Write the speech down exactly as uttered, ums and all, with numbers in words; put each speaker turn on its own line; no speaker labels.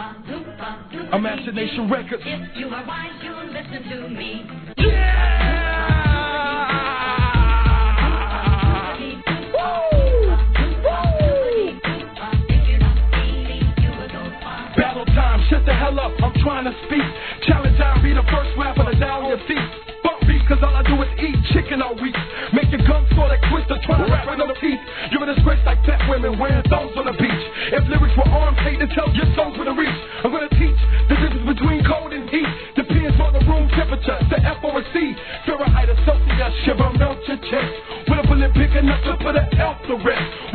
Imagination Records.
If you are wise, you'll listen to me.
Yeah! Battle time, shut the hell up, I'm trying to speak. Challenge I be the first rapper to down your feet. Bump beat, cause all I do is eat chicken all week. Make your gums for that twister, try to rap with no teeth. You're a disgrace like fat women wearing thongs on the beach. If lyrics were arms, hate to tell your songs with a reach. I'm gonna teach the difference between cold and heat. Depends on the room temperature, the F or a C. Fahrenheit or Celsius, shiver, melt your chest. With a bullet big enough to put an L to rest.